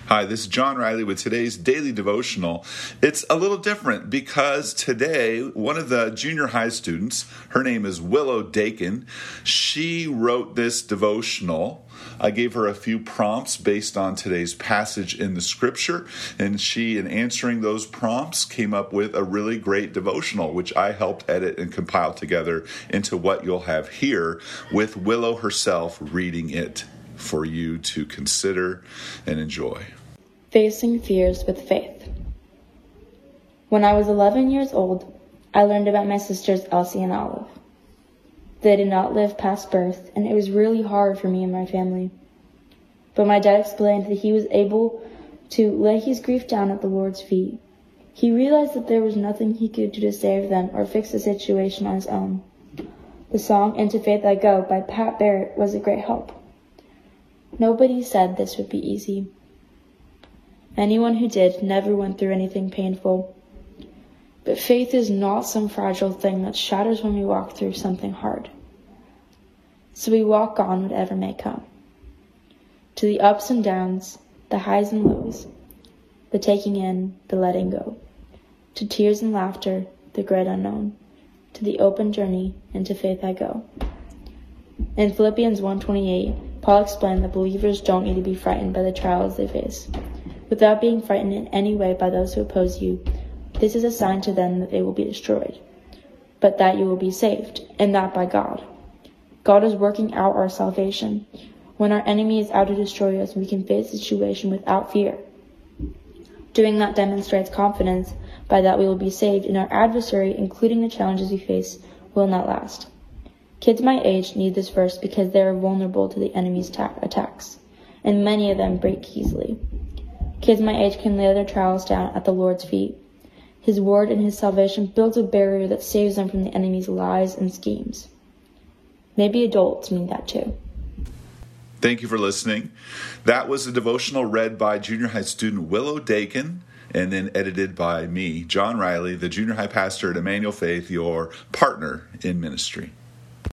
Hi, this is John Riley with today's daily devotional. It's a little different because today, one of the junior high students, her name is Willow Dakin, she wrote this devotional. I gave her a few prompts based on today's passage in the scripture, and she, in answering those prompts, came up with a really great devotional, which I helped edit and compile together into what you'll have here, with Willow herself reading it for you to consider and enjoy. Facing Fears with Faith. When I was 11 years old, I learned about my sisters Elsie and Olive. They did not live past birth, and it was really hard for me and my family. But my dad explained that he was able to lay his grief down at the Lord's feet. He realized that there was nothing he could do to save them or fix the situation on his own. The song Into Faith I Go by Pat Barrett was a great help. Nobody said this would be easy. Anyone who did never went through anything painful. But faith is not some fragile thing that shatters when we walk through something hard. So we walk on whatever may come. To the ups and downs, the highs and lows, the taking in, the letting go. To tears and laughter, the great unknown. To the open journey, into faith I go. In Philippians 1:28, Paul explained that believers don't need to be frightened by the trials they face. Without being frightened in any way by those who oppose you, this is a sign to them that they will be destroyed, but that you will be saved, and that by God. God is working out our salvation. When our enemy is out to destroy us, we can face the situation without fear. Doing that demonstrates confidence by that we will be saved, and our adversary, including the challenges we face, will not last. Kids my age need this verse because they are vulnerable to the enemy's attacks, and many of them break easily. Kids my age can lay their trials down at the Lord's feet. His word and his salvation builds a barrier that saves them from the enemy's lies and schemes. Maybe adults need that too. Thank you for listening. That was a devotional read by junior high student Willow Dakin and then edited by me, John Riley, the junior high pastor at Emmanuel Faith, your partner in ministry.